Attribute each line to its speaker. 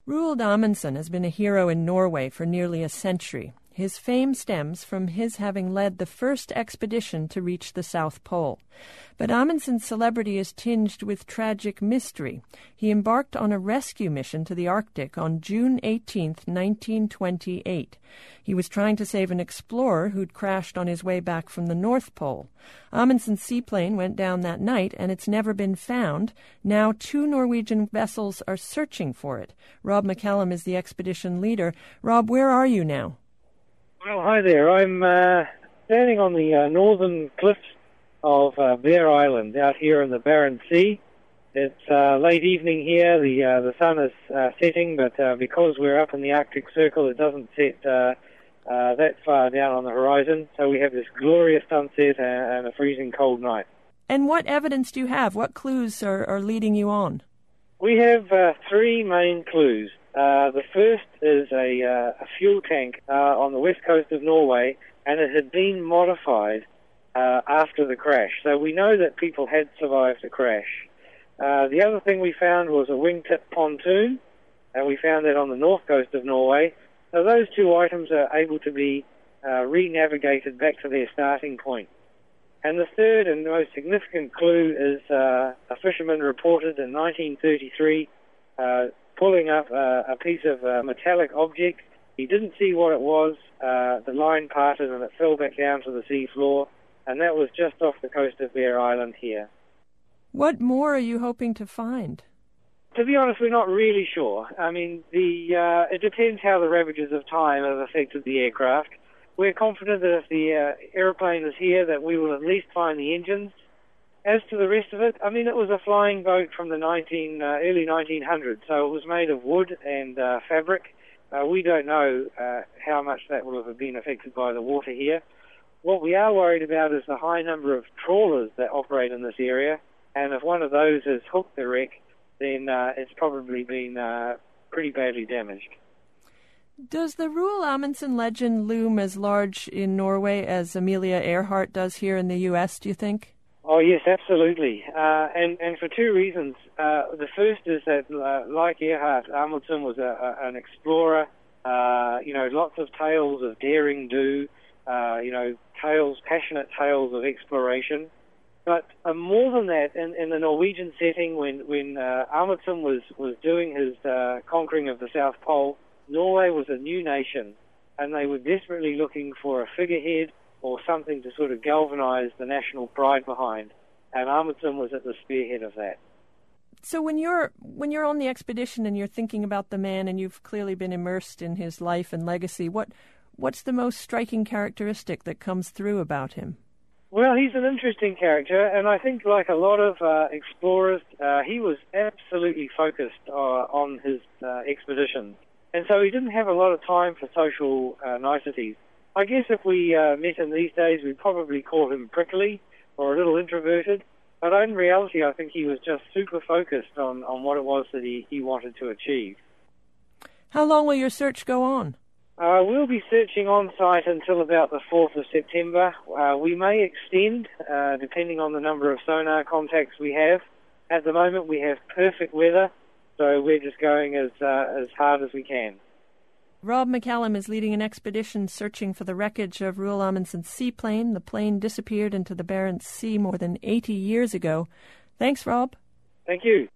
Speaker 1: Roald Amundsen has been a hero in Norway for nearly a century. His fame stems from his having led the first expedition to reach the South Pole. But Amundsen's celebrity is tinged with tragic mystery. He embarked on a rescue mission to the Arctic on June 18, 1928. He was trying to save an explorer who'd crashed on his way back from the North Pole. Amundsen's seaplane went down that night, and it's never been found. Now 2 Norwegian vessels are searching for it. Rob McCallum is the expedition leader. Rob, where are you now?
Speaker 2: Well, hi there. I'm standing on the northern cliffs of Bear Island out here in the Barents Sea. It's late evening here. The sun is setting, but because we're up in the Arctic Circle, it doesn't set that far down on the horizon. So we have this glorious sunset and a freezing cold night.
Speaker 1: And what evidence do you have? What clues are leading you on?
Speaker 2: We have 3 main clues. The first is a fuel tank on the west coast of Norway, and it had been modified after the crash. So we know that people had survived the crash. The other thing we found was a wingtip pontoon, and we found that on the north coast of Norway. So those 2 items are able to be re-navigated back to their starting point. And the third and the most significant clue is a fisherman reported in 1933 pulling up a piece of metallic object. He didn't see what it was. The line parted and it fell back down to the sea floor, and that was just off the coast of Bear Island here.
Speaker 1: What more are you hoping to find?
Speaker 2: To be honest, we're not really sure. I mean, it depends how the ravages of time have affected the aircraft. We're confident that if the aeroplane is here, that we will at least find the engines. As to the rest of it, I mean, it was a flying boat from the early 1900s, so it was made of wood and fabric. We don't know how much that will have been affected by the water here. What we are worried about is the high number of trawlers that operate in this area, and if one of those has hooked the wreck, then it's probably been pretty badly damaged.
Speaker 1: Does the Roald Amundsen legend loom as large in Norway as Amelia Earhart does here in the U.S., do you think?
Speaker 2: Oh, yes, absolutely. And for 2 reasons. The first is that, like Earhart, Amundsen was an explorer. Lots of tales of daring do, passionate tales of exploration. But more than that, in the Norwegian setting, when Amundsen was doing his conquering of the South Pole, Norway was a new nation, and they were desperately looking for a figurehead or something to sort of galvanize the national pride behind, and Amundsen was at the spearhead of that.
Speaker 1: So when you're on the expedition and you're thinking about the man, and you've clearly been immersed in his life and legacy, what's the most striking characteristic that comes through about him?
Speaker 2: Well, he's an interesting character, and I think like a lot of explorers, he was absolutely focused on his expeditions, and so he didn't have a lot of time for social niceties. I guess if we met him these days, we'd probably call him prickly or a little introverted. But in reality, I think he was just super focused on what it was that he wanted to achieve.
Speaker 1: How long will your search go on?
Speaker 2: We'll be searching on site until about the 4th of September. We may extend, depending on the number of sonar contacts we have. At the moment, we have perfect weather, so we're just going as hard as we can.
Speaker 1: Rob McCallum is leading an expedition searching for the wreckage of Roald Amundsen's seaplane. The plane disappeared into the Barents Sea more than 80 years ago. Thanks, Rob.
Speaker 2: Thank you.